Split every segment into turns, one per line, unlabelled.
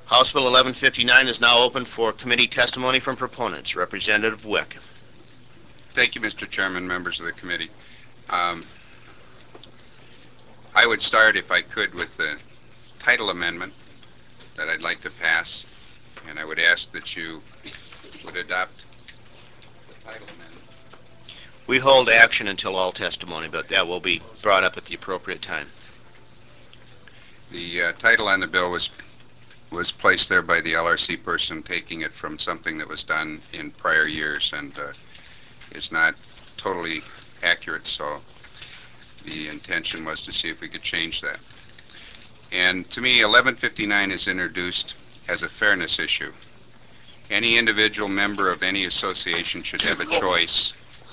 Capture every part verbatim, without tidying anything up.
House Bill eleven fifty-nine is now open for committee testimony from proponents. Representative Wick.
Thank you, Mister Chairman, members of the committee. Um, I would start, if I could, with the title amendment that I'd like to pass, and I would ask that you would adopt the title amendment.
We hold action until all testimony, but that will be brought up at the appropriate time.
The uh, title on the bill was was placed there by the L R C person taking it from something that was done in prior years and uh, is not totally accurate, so the intention was to see if we could change that. And to me, eleven fifty-nine is introduced as a fairness issue. Any individual member of any association should have a choice,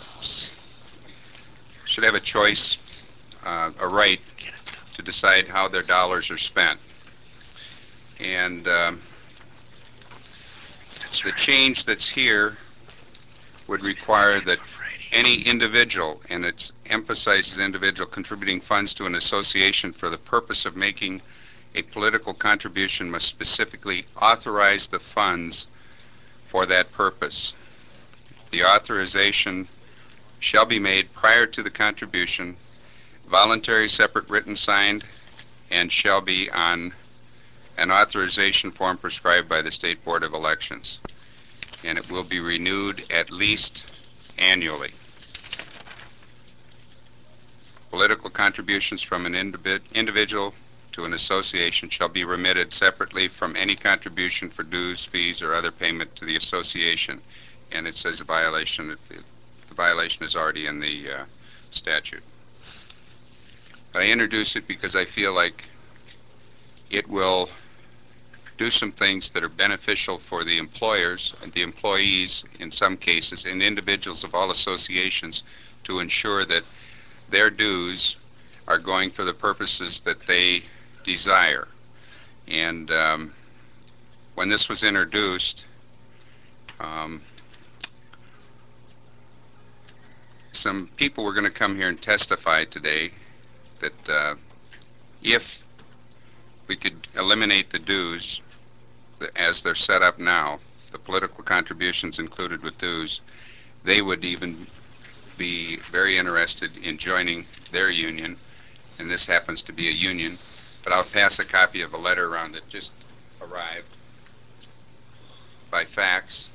should have a choice, uh, a right to decide how their dollars are spent. And um, the change that's here would require that any individual, and it emphasizes individual, contributing funds to an association for the purpose of making a political contribution must specifically authorize the funds for that purpose. The authorization shall be made prior to the contribution, voluntary, separate, written, signed, and shall be on an authorization form prescribed by the State Board of Elections. And it will be renewed at least annually. Political contributions from an individ individual to an association shall be remitted separately from any contribution for dues, fees, or other payment to the association. And it says a violation, the, the violation is already in the uh, statute. But I introduce it because I feel like it will do some things that are beneficial for the employers and the employees in some cases and individuals of all associations to ensure that their dues are going for the purposes that they desire. And um, when this was introduced, um, some people were going to come here and testify today that uh, if we could eliminate the dues as they're set up now, the political contributions included with dues, they would even be very interested in joining their union, and this happens to be a union. But I'll pass a copy of a letter around that just arrived by fax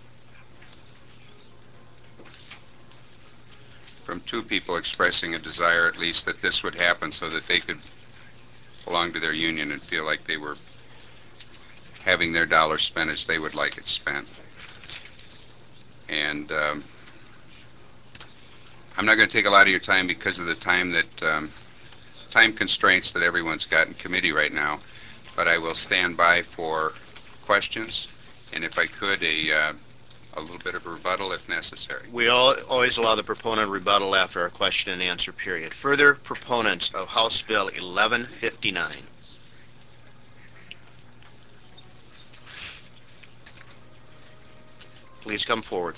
from two people expressing a desire at least that this would happen so that they could belong to their union and feel like they were having their dollars spent as they would like it spent. And um, I'm not going to take a lot of your time because of the time that um, time constraints that everyone's got in committee right now, but I will stand by for questions, and if I could, a, uh, a little bit of a rebuttal if necessary.
We all, always allow the proponent rebuttal after our question and answer period. Further proponents of House Bill eleven fifty-nine. Please come forward.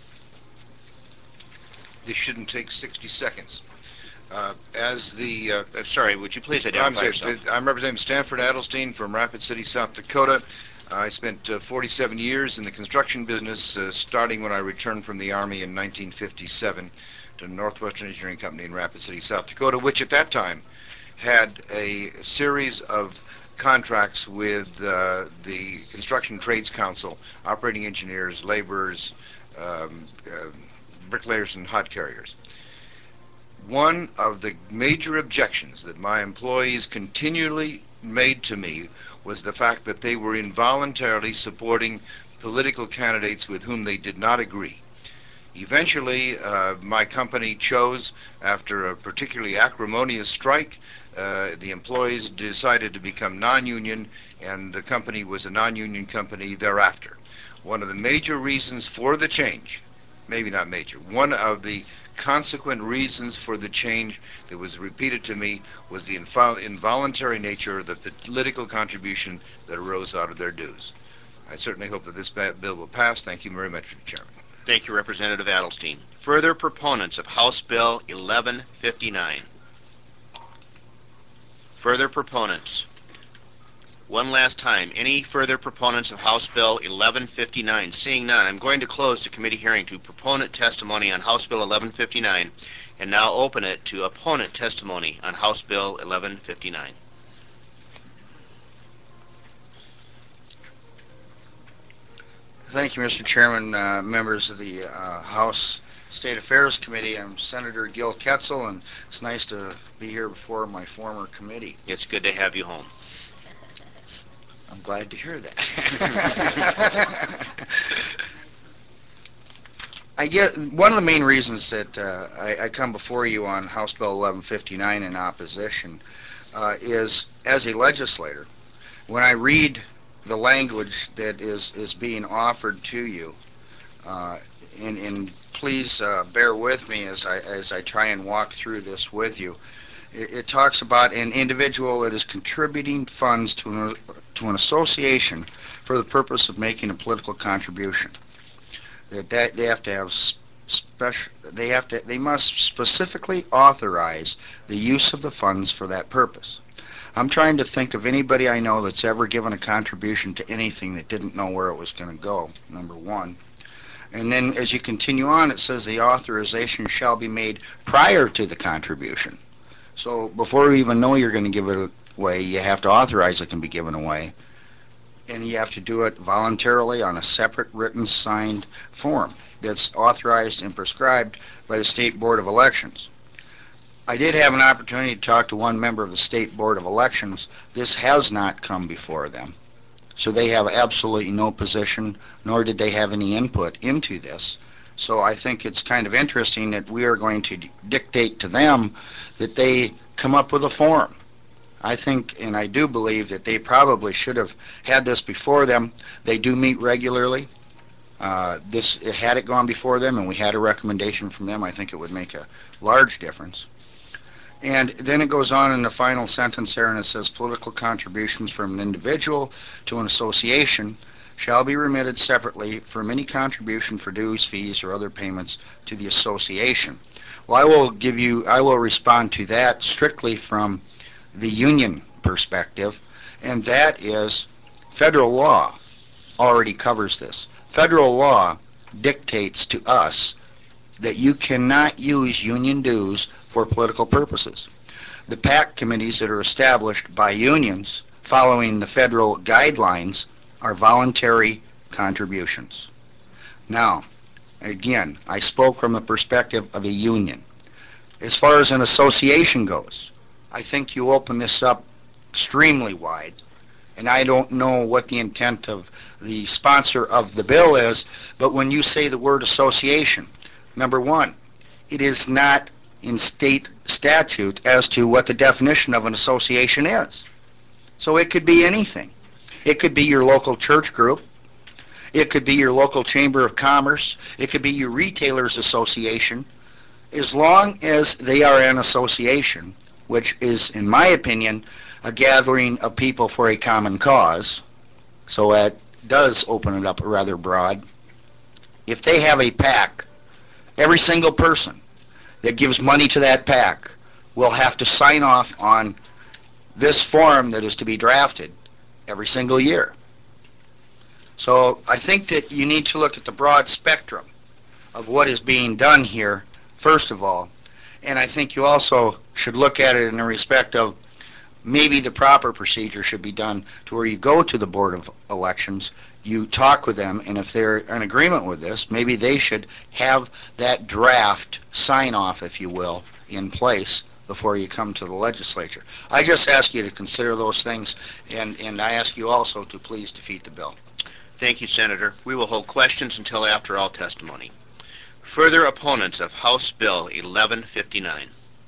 This shouldn't take sixty seconds. Uh, as the uh,
uh, sorry, would you please identify
I'm,
yourself?
I'm representing Stanford Adelstein from Rapid City, South Dakota. I spent uh, forty-seven years in the construction business, uh, starting when I returned from the Army in nineteen fifty-seven to Northwestern Engineering Company in Rapid City, South Dakota, which at that time had a series of contracts with uh, the Construction Trades Council, operating engineers, laborers, um, uh, bricklayers, and hod carriers. One of the major objections that my employees continually made to me was the fact that they were involuntarily supporting political candidates with whom they did not agree. Eventually, uh, my company chose, after a particularly acrimonious strike, uh, the employees decided to become non-union, and the company was a non-union company thereafter. One of the major reasons for the change, maybe not major, one of the consequent reasons for the change that was repeated to me was the invol involuntary nature of the political contribution that arose out of their dues. I certainly hope that this bill will pass. Thank you very much, Mister Chairman.
Thank you, Representative Adelstein. Further proponents of House Bill eleven fifty-nine. Further proponents. One last time, any further proponents of House Bill eleven fifty-nine? Seeing none, I'm going to close the committee hearing to proponent testimony on House Bill eleven fifty-nine and now open it to opponent testimony on House Bill eleven fifty-nine.
Thank you, Mister Chairman, uh, members of the uh, House State Affairs Committee. I'm Senator Gil Ketzel, and it's nice to be here before my former committee.
It's good to have you home.
I'm glad to hear that. I get one of the main reasons that uh, I, I come before you on House Bill eleven fifty-nine in opposition uh, is, as a legislator, when I read the language that is, is being offered to you, uh, and, and please uh, bear with me as I as I try and walk through this with you. It, it talks about an individual that is contributing funds to an, to an association for the purpose of making a political contribution. That, that they have to have special. They have to. They must specifically authorize the use of the funds for that purpose. I'm trying to think of anybody I know that's ever given a contribution to anything that didn't know where it was going to go, number one. And then as you continue on, it says the authorization shall be made prior to the contribution. So before you even know you're going to give it away, you have to authorize it can be given away. And you have to do it voluntarily on a separate written signed form that's authorized and prescribed by the State Board of Elections. I did have an opportunity to talk to one member of the State Board of Elections. This has not come before them. So they have absolutely no position, nor did they have any input into this. So I think it's kind of interesting that we are going to dictate to them that they come up with a form. I think, and I do believe, that they probably should have had this before them. They do meet regularly. Uh, this, had it gone before them and we had a recommendation from them, I think it would make a large difference. And then it goes on in the final sentence there, and it says political contributions from an individual to an association shall be remitted separately from any contribution for dues, fees, or other payments to the association. Well, I will give you, I will respond to that strictly from the union perspective, and that is federal law already covers this. Federal law dictates to us that you cannot use union dues for political purposes. The PAC committees that are established by unions following the federal guidelines are voluntary contributions. Now, again, I spoke from the perspective of a union. As far as an association goes, I think you open this up extremely wide, and I don't know what the intent of the sponsor of the bill is, but when you say the word association, number one, it is not in state statute as to what the definition of an association is. So it could be anything. It could be your local church group. It could be your local chamber of commerce. It could be your retailers association. As long as they are an association, which is, in my opinion, a gathering of people for a common cause, so that does open it up rather broad. If they have a PAC, every single person that gives money to that PAC will have to sign off on this form that is to be drafted every single year. So I think that you need to look at the broad spectrum of what is being done here, first of all, and I think you also should look at it in the respect of maybe the proper procedure should be done to where you go to the Board of Elections, you talk with them, and if they're in agreement with this, maybe they should have that draft sign-off, if you will, in place before you come to the legislature. I just ask you to consider those things, and, and I ask you also to please defeat the bill.
Thank you, Senator. We will hold questions until after all testimony. Further opponents of House Bill eleven fifty-nine?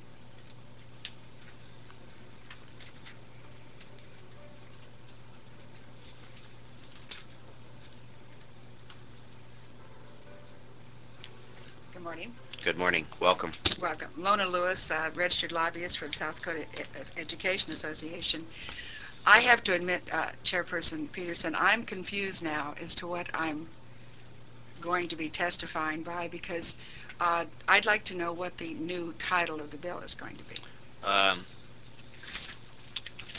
Good morning.
Good morning. Welcome.
Welcome. Lona Lewis, uh, registered lobbyist for the South Dakota E- Education Association. I have to admit, uh, Chairperson Peterson, I'm confused now as to what I'm going to be testifying by, because uh, I'd like to know what the new title of the bill is going to be.
Um,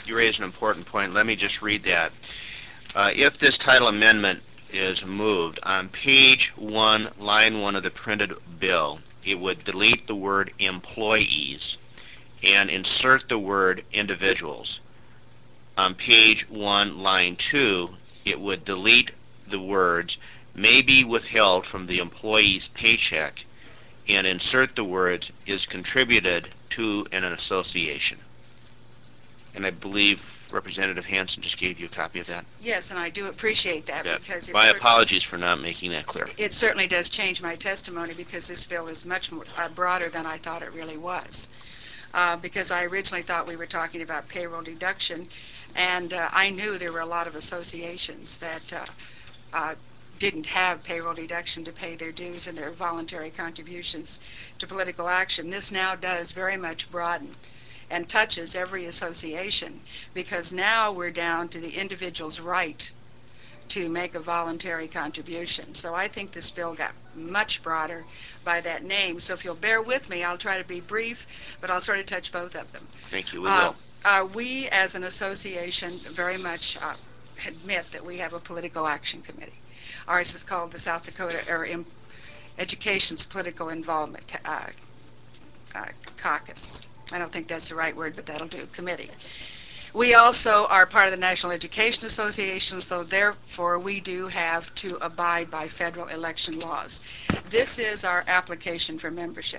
you raise an important point. Let me just read that. Uh, if this title amendment is moved, on page one, line one of the printed bill, it would delete the word employees and insert the word individuals. On page one, line two, it would delete the words may be withheld from the employee's paycheck and insert the words is contributed to an association. And I believe Representative Hansen just gave you a copy of that.
Yes, and I do appreciate that
Yeah.
because it
My
cer-
apologies for not making that clear.
it certainly does change my testimony because this bill is much more, uh, broader than I thought it really was. Uh, because I originally thought we were talking about payroll deduction, and uh, I knew there were a lot of associations that uh, uh, didn't have payroll deduction to pay their dues and their voluntary contributions to political action. This now does very much broaden and touches every association, because now we're down to the individual's right to make a voluntary contribution. So I think this bill got much broader by that name. So if you'll bear with me, I'll try to be brief, but I'll sort of touch both of them.
Thank you. We
Uh,
will.
uh, we, as an association, very much uh, admit that we have a political action committee. Ours is called the South Dakota or Im- Education's Political Involvement uh, uh, Caucus. I don't think that's the right word, but that'll do, committee. We also are part of the National Education Association, so therefore we do have to abide by federal election laws. This is our application for membership.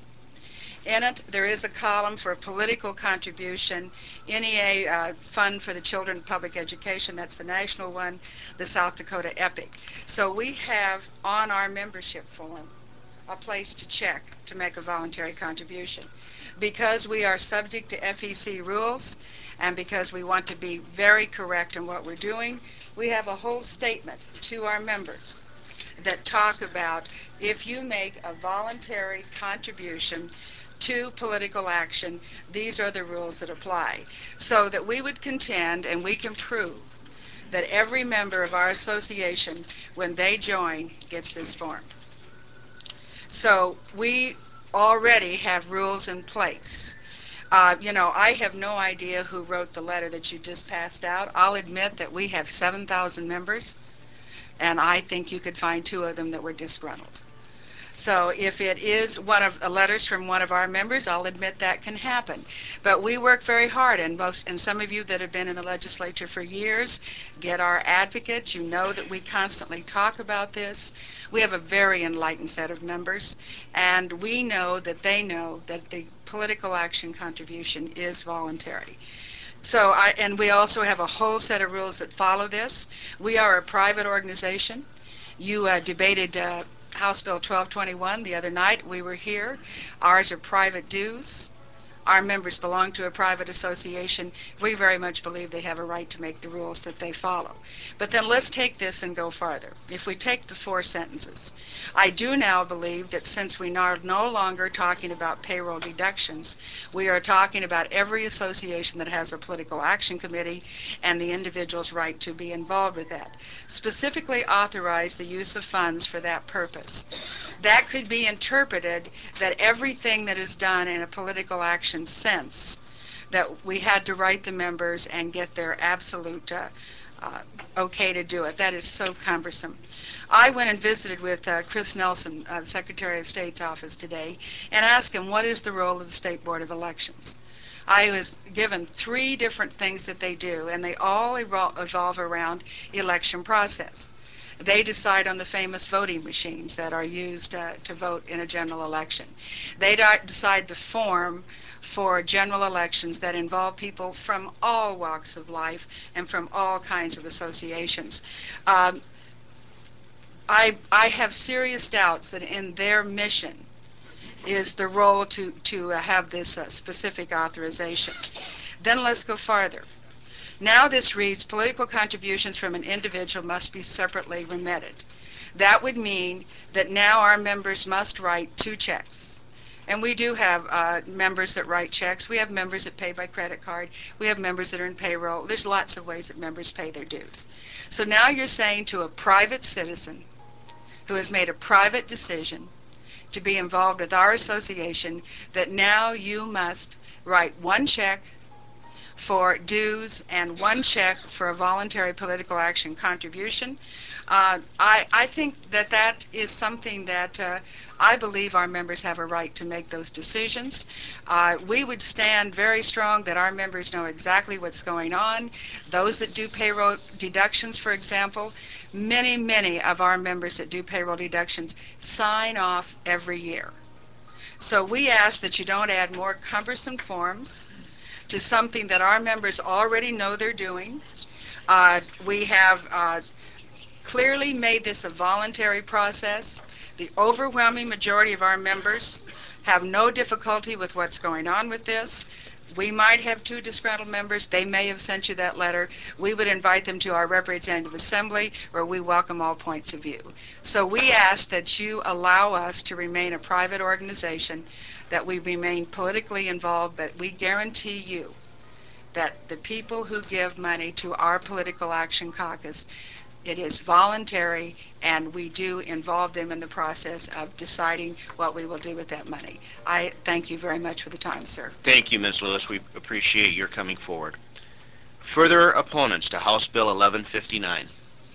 In it, there is a column for political contribution, N E A uh, Fund for the Children of Public Education, that's the national one, the South Dakota EPIC. So we have on our membership form a place to check to make a voluntary contribution. Because we are subject to F E C rules, and because we want to be very correct in what we're doing, we have a whole statement to our members that talk about if you make a voluntary contribution to political action, these are the rules that apply. So that we would contend, and we can prove, that every member of our association, when they join, gets this form. So we already have rules in place. Uh, you know, I have no idea who wrote the letter that you just passed out. I'll admit that we have seven thousand members, and I think you could find two of them that were disgruntled. So if it is one of the letters from one of our members, I'll admit that can happen. But we work very hard, and most, and some of you that have been in the legislature for years get our advocates. You know that we constantly talk about this. We have a very enlightened set of members, and we know that they know that the political action contribution is voluntary. So, I, and we also have a whole set of rules that follow this. We are a private organization. You uh, debated uh, House Bill twelve twenty-one the other night. We were here. Ours are private dues. Our members belong to a private association. We very much believe they have a right to make the rules that they follow. But then let's take this and go farther. If we take the four sentences, I do now believe that since we are no longer talking about payroll deductions, we are talking about every association that has a political action committee and the individual's right to be involved with that. Specifically authorize the use of funds for that purpose. That could be interpreted that everything that is done in a political action sense, that we had to write the members and get their absolute uh, uh, okay to do it. That is so cumbersome. I went and visited with uh, Chris Nelson, uh, Secretary of State's office today, and asked him what is the role of the State Board of Elections. I was given three different things that they do, and they all evol- evolve around election process. They decide on the famous voting machines that are used uh, to vote in a general election. They decide the form for general elections that involve people from all walks of life and from all kinds of associations. Um, I, I have serious doubts that in their mission is the role to, to uh, have this uh, specific authorization. Then let's go farther. Now this reads, political contributions from an individual must be separately remitted. That would mean that now our members must write two checks. And we do have uh, members that write checks. We have members that pay by credit card. We have members that are in payroll. There's lots of ways that members pay their dues. So now you're saying to a private citizen who has made a private decision to be involved with our association that now you must write one check for dues and one check for a voluntary political action contribution. Uh, I, I think that that is something that uh, I believe our members have a right to make those decisions. Uh, we would stand very strong that our members know exactly what's going on. Those that do payroll deductions, for example, many, many of our members that do payroll deductions sign off every year. So we ask that you don't add more cumbersome forms to something that our members already know they're doing. Uh, we have uh, clearly made this a voluntary process. The overwhelming majority of our members have no difficulty with what's going on with this. We might have two disgruntled members. They may have sent you that letter. We would invite them to our representative assembly where we welcome all points of view. So we ask that you allow us to remain a private organization, that we remain politically involved, but we guarantee you that the people who give money to our political action caucus, it is voluntary, and we do involve them in the process of deciding what we will do with that money. I thank you very much for the time, sir.
Thank you, Miz Lewis. We appreciate your coming forward. Further opponents to House Bill eleven fifty-nine.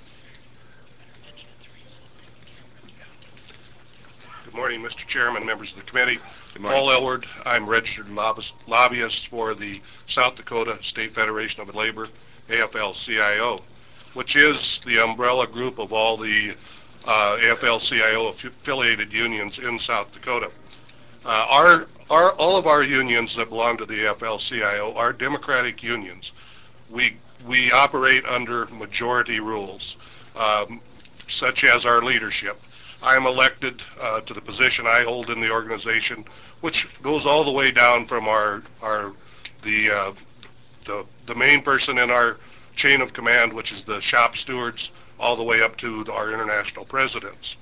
Good morning, Mister Chairman, members of the committee.
Good morning.
Paul Elward. I'm registered lobbyist, lobbyist for the South Dakota State Federation of Labor, A F L C I O, which is the umbrella group of all the uh, A F L C I O affiliated unions in South Dakota. Uh, our, our, all of our unions that belong to the A F L C I O are democratic unions. We, we operate under majority rules, um, such as our leadership. I am elected uh, to the position I hold in the organization, which goes all the way down from our, our the, uh, the, the main person in our chain of command, which is the shop stewards, all the way up to the, our international presidents.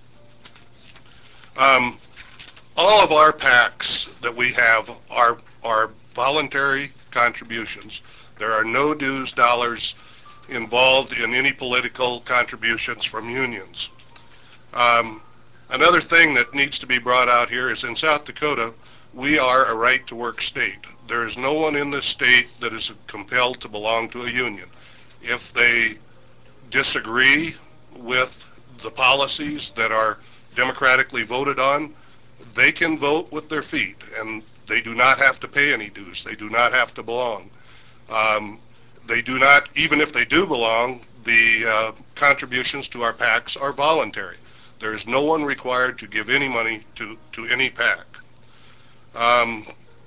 Um, all of our PACs that we have are, are voluntary contributions. There are no dues dollars involved in any political contributions from unions. Um, another thing that needs to be brought out here is in South Dakota, we are a right-to-work state. There is no one in this state that is compelled to belong to a union. If they disagree with the policies that are democratically voted on, they can vote with their feet, and they do not have to pay any dues. They do not have to belong. Um, they do not, even if they do belong, the uh, contributions to our PACs are voluntary. There is no one required to give any money to, to any PAC. Um,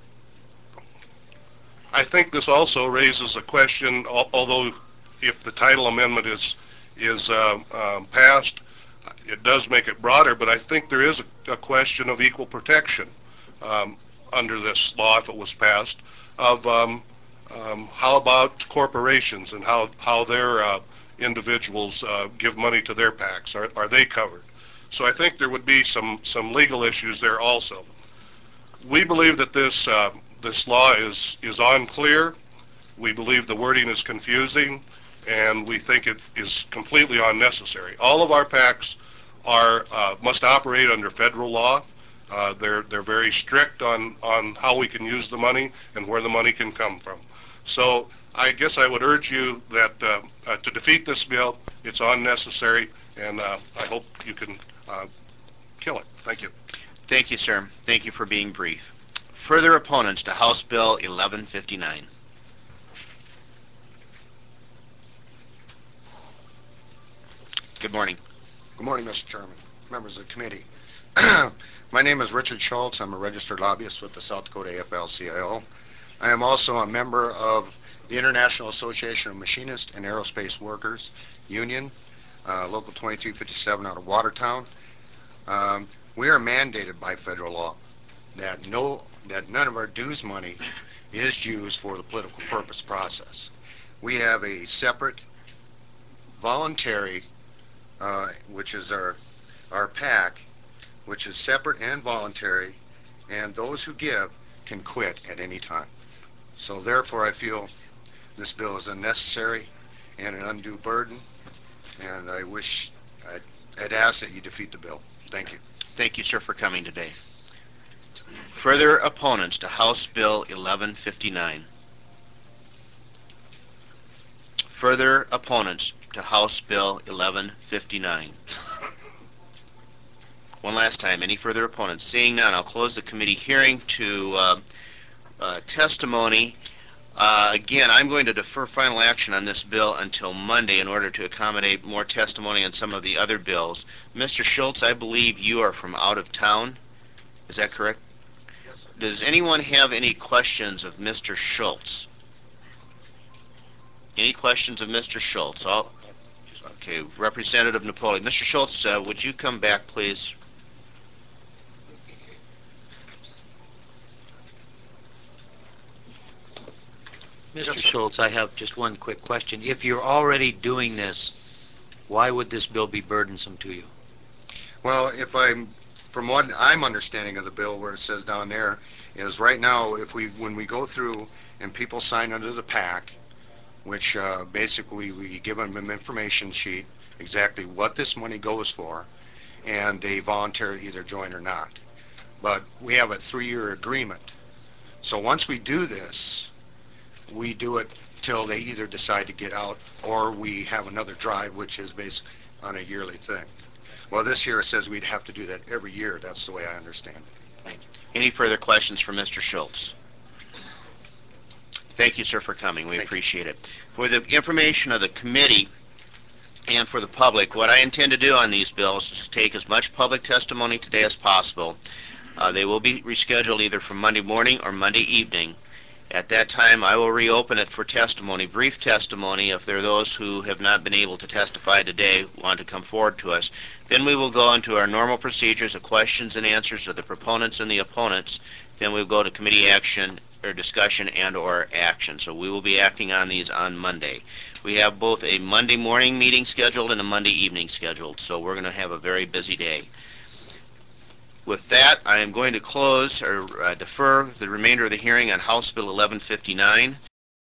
I think this also raises a question, al although if the title amendment is, is uh, um, passed, it does make it broader, but I think there is a, a question of equal protection um, under this law, if it was passed, of um, um, how about corporations and how, how their uh, individuals uh, give money to their PACs. Are, are they covered? So I think there would be some, some legal issues there also. We believe that this, uh, this law is, is unclear. We believe the wording is confusing, and we think it is completely unnecessary. All of our PACs are, uh, must operate under federal law. Uh, they're, they're very strict on, on how we can use the money and where the money can come from. So I guess I would urge you that uh, uh, to defeat this bill, it's unnecessary, and uh, I hope you can uh, kill it. Thank you.
Thank you, sir. Thank you for being brief. Further opponents to House Bill eleven fifty-nine. Good morning.
Good morning, Mister Chairman, members of the committee. My name is Richard Schultz. I'm a registered lobbyist with the South Dakota A F L C I O. I am also a member of the International Association of Machinists and Aerospace Workers Union, uh, Local twenty-three fifty-seven out of Watertown. Um, we are mandated by federal law that no, that none of our dues money is used for the political purpose process. We have a separate voluntary, uh, which is our our PAC, which is separate and voluntary, and those who give can quit at any time. So therefore, I feel this bill is unnecessary and an undue burden, and I wish I'd, I'd ask that you defeat the bill. Thank you.
Thank you, sir, for coming today. Further opponents to House Bill eleven fifty-nine. further opponents to House Bill eleven fifty-nine? One last time, any further opponents? Seeing none, I'll close the committee hearing to uh, uh, testimony. Uh, again, I'm going to defer final action on this bill until Monday in order to accommodate more testimony on some of the other bills. Mister Schultz, I believe you are from out of town. Is that correct?
Yes, sir.
Does anyone have any questions of Mister Schultz? Any questions of Mister Schultz? All, okay, Representative Napoli. Mister Schultz, uh, would you come back, please?
Mister
Yes, sir.
Schultz, I have just one quick question. If you're already doing this, why would this bill be burdensome to you?
Well, if I'm, from what I'm understanding of the bill, where it says down there, is right now, if we, when we go through and people sign under the PAC, which uh, basically we give them an information sheet, exactly what this money goes for, and they voluntarily either join or not. But we have a three-year agreement. So once we do this, we do it till they either decide to get out or we have another drive, which is based on a yearly thing. Well, this year it says we'd have to do that every year. That's the way I understand it.
Any further questions for Mister Schultz? Thank you, sir, for coming. We
Thank you.
appreciate it. For the information of the committee and for the public, what I intend to do on these bills is to take as much public testimony today as possible. Uh, they will be rescheduled either for Monday morning or Monday evening. At that time, I will reopen it for testimony, brief testimony, if there are those who have not been able to testify today, want to come forward to us. Then we will go into our normal procedures of questions and answers of the proponents and the opponents. Then we'll go to committee action or discussion and or action. So we will be acting on these on Monday. We have both a Monday morning meeting scheduled and a Monday evening scheduled, so we're going to have a very busy day. With that, I am going to close or uh, defer the remainder of the hearing on House Bill eleven fifty-nine.